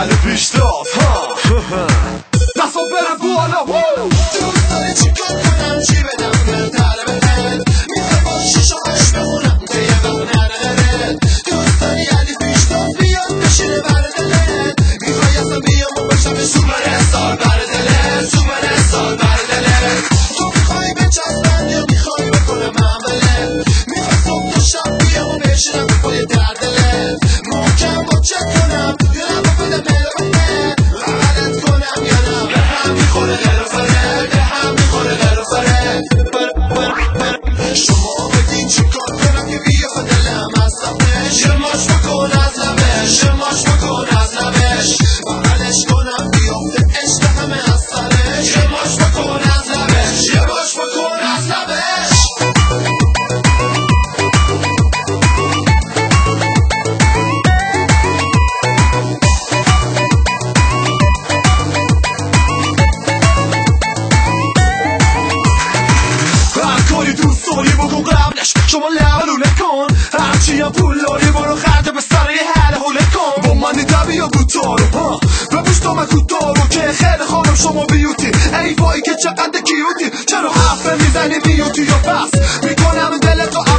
علی پیشتاز دستو بره بالا دوست داری چی کار کنم چی بدم بهتره بهت میخوای با شیشه هاش بخونم تیه بخونه دوست داری علی پیشتاز بیاد بشینه بر دلت میخوای اصلا بیام و بشم سوپر استار بر دلت سوپر استار بر دلت تو میخوای بچسبن یا میخوای بکنم عملت میخوای صبح تا شب بیام و بشینم به پای در دلت محکم با چک کنم یا نبا بده مهربانه غلط کنم یا نه به هم میخوره غیر و فره به هم میخوره غیر و فره شما بگین چی کار کنم که بیاد دلم از صفش یه ماش بکن از لبش یه ماش بکن از لبش بغلش کنم بیافته عشق همه از سرش یه ماش بکن از لبش یه ماش بکن از لبش دوست داری بکن قبلش شما لولونه کن هرچی هم پول داری برو خرده به سر یه حل حوله کن با من دبی یا گوتارو بپوش تا من کوتارو که خیلی خانم شما بیوتی ای وای که چقدر کیوتی چرا حرف میزنی بیوتی یا بس میکنم دلتو